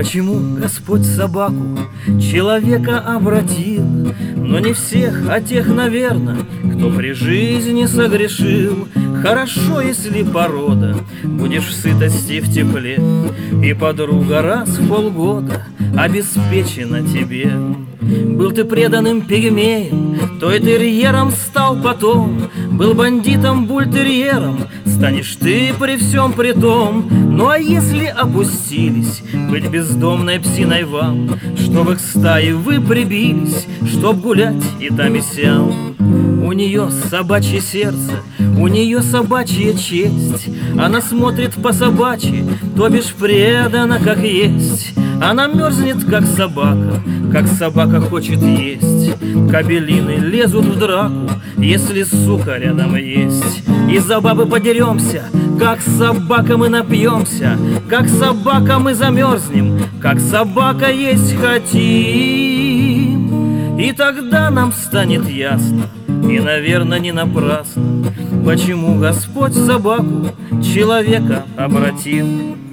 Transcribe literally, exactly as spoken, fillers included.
Почему Господь собаку человека обратил? Но не всех, а тех, наверно, кто при жизни согрешил. Хорошо, если порода будешь в сытости, в тепле, и подруга раз в полгода обеспечена тебе. Был ты преданным пигмеем, то и терьером стал потом. Был бандитом, бультерьером, станешь ты при всем при том. Ну а если опустились быть бездомной псиной вам, чтобы к стае вы прибились, чтоб гулять и там и сям? У нее собачье сердце, у нее собачья честь. Она смотрит по-собачьи, то бишь предана как есть. Она мерзнет, как собака, как собака хочет есть. Кобелины лезут в драку, если сука рядом есть. Из-за бабы подеремся, как собака мы напьемся, как собака мы замерзнем, как собака есть хотим. И тогда нам станет ясно, и, наверное, не напрасно, почему Господь собаку человека обратил.